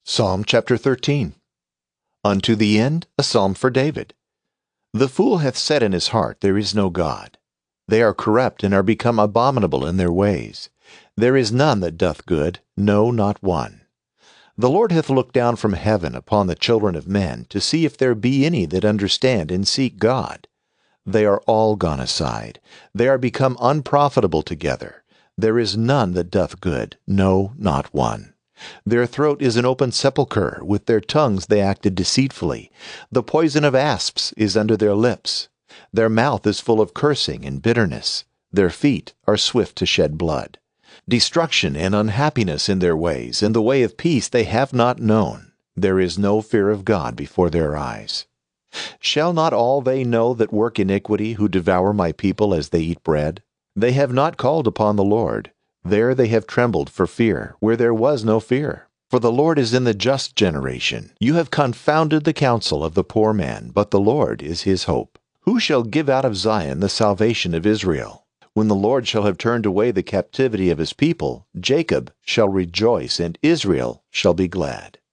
Psalm chapter 13. Unto the end a psalm for David. The fool hath said in his heart, There is no God. They are corrupt, and are become abominable in their ways. There is none that doth good, no, not one. The Lord hath looked down from heaven upon the children of men, to see if there be any that understand and seek God. They are all gone aside. They are become unprofitable together. There is none that doth good, no, not one. Their throat is an open sepulchre, with their tongues they acted deceitfully. The poison of asps is under their lips. Their mouth is full of cursing and bitterness. Their feet are swift to shed blood. Destruction and unhappiness in their ways, and the way of peace they have not known. There is no fear of God before their eyes. Shall not all they know that work iniquity, who devour my people as they eat bread? They have not called upon the Lord. There they have trembled for fear, where there was no fear. For the Lord is in the just generation. You have confounded the counsel of the poor man, but the Lord is his hope. Who shall give out of Zion the salvation of Israel? When the Lord shall have turned away the captivity of his people, Jacob shall rejoice, and Israel shall be glad.